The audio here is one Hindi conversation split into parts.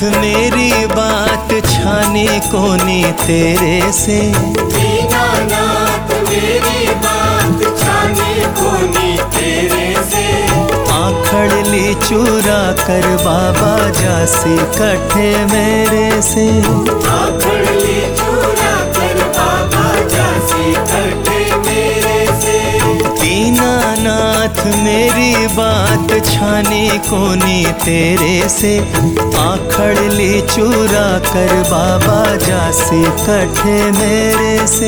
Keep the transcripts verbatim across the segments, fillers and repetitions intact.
मेरी बात छाने कोनी तेरे से। दीनानाथ मेरी बात छाने कोनी तेरे से। आखड़ ली चुरा कर बाबा जासी कट्ठे मेरे से। आखड़ ली चुरा कर बाबा जासी कट्ठे मेरे से। दीनानाथ मेरी बात छाने कोनी तेरे से। आखड़ ली चुरा कर बाबा जासी कट्ठे मेरे से।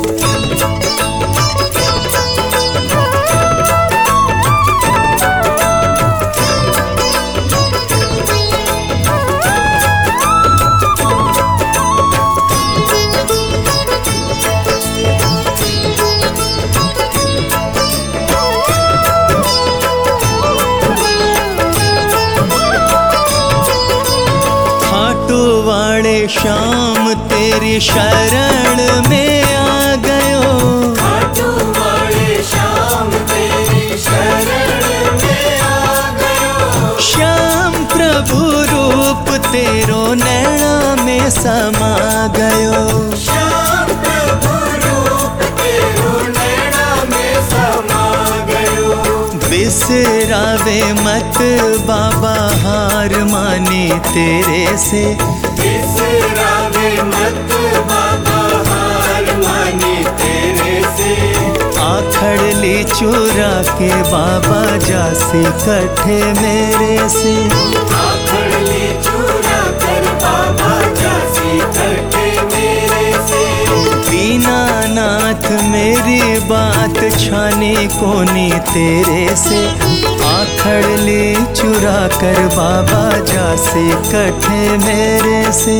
श्याम तेरी शरण में आ गयो। खाटू वाले श्याम तेरी शरण में आ गयो। श्याम प्रभु रूप तेरो नैना में समा गयो। श्याम प्रभु रूप तेरो नैना में समा गयो। बिसरावे मत बाबा हार माने तेरे से। बिसरावे मत बाबा हार माने तेरे से। आखड़ ली चुरा के बाबा जासी कट्ठे मेरे से। आखड़ ली चुरा कर बाबा जासी कट्ठे मेरे से। दीनानाथ मेरी बात छाने कोनी तेरे से। आखड़ ली चुरा कर बाबा जासी कट्ठे मेरे से।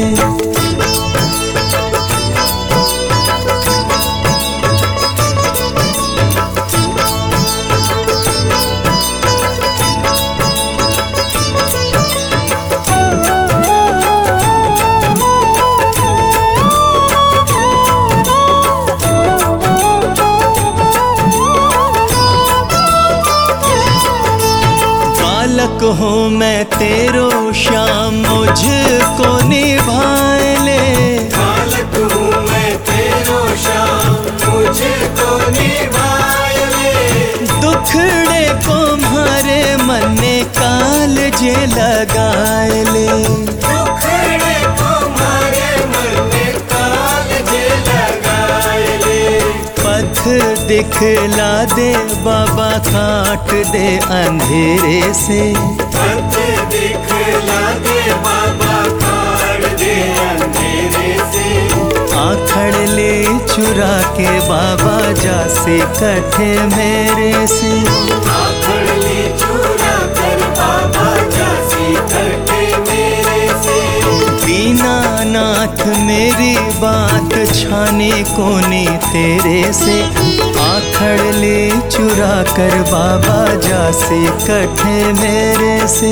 बालक हूँ मैं तेरो श्याम मुझको निभाए ले। बालक हूँ मैं तेरो श्याम मुझको निभाए ले। दुखड़े को मारे मन में काल जे लगाए ले। दुखड़े को मारे मन में काल जे लगाए ले। पथ दिखला दे बाबा काट दे अंधेरे से। पथ दिखला दे बाबा काट दे अंधेरे से। आखड़ ले चुरा के बाबा जासी कट्ठे मेरे से। आखड़ ली चुरा कर बाबा जासी कट्ठे मेरे से। दीनानाथ मेरी बात छाने कोनी तेरे से। आखड़ ले चुरा कर बाबा जासी कट्ठे मेरे से।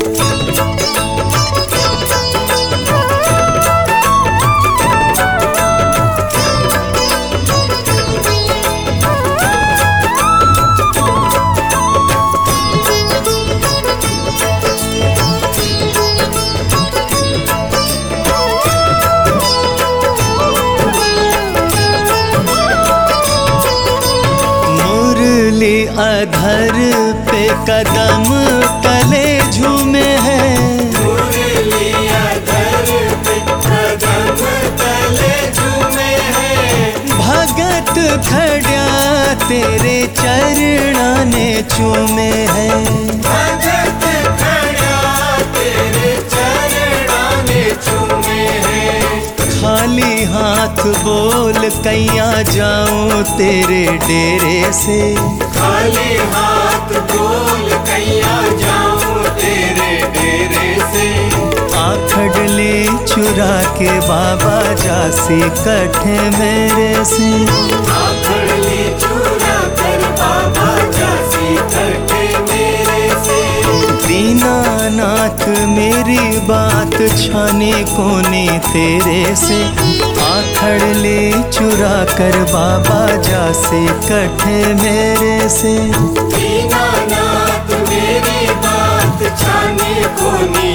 अधर पे कदम तले झूमे हैं। मुरली अधर पे कदम तले झूमे हैं। भगत खड़ा तेरे चरणा ने चूमे हैं। भगत खड़ा तेरे चरणा ने चूमे हैं। खाली हाथ बोल कैया जाऊं तेरे डेरे से। खाली हाथ बोल कैया जाऊं तेरे डेरे से। आखड़ ले चुरा के बाबा जासी कट्ठे मेरे से। आखड़ ली चुरा कर बाबा जासी कट्ठे मेरे से। दीनानाथ मेरी बात छाने कोनी तेरे से। आखड़ ले चुरा कर बाबा जासी कट्ठे मेरे से। दीनानाथ मेरी बात छाने कोनी